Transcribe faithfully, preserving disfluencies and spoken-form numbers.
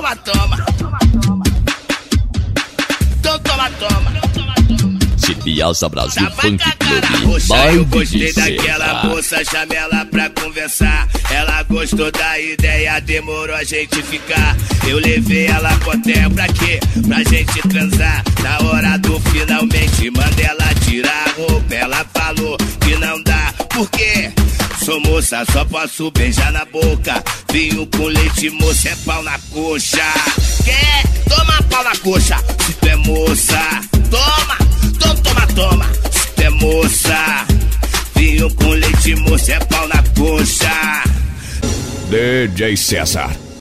toma, toma. Então toma, toma. Piazza Brasil Tava Funk com a cara Club. roxa, eu gostei de daquela sexta. moça, chamei ela pra conversar. Ela gostou da ideia, demorou a gente ficar. Eu levei ela pro hotel pra quê? Pra gente transar. Na hora do finalmente, mandei ela tirar a roupa. Ela falou que não dá, por quê? Sou moça, só posso beijar na boca. Vinho com leite, moça, é pau na coxa. Quer? Toma pau na coxa. Se tu é moça, toma. Então toma, toma. Se tu é moça, vinho com leite, moça, é pau na coxa. D J César.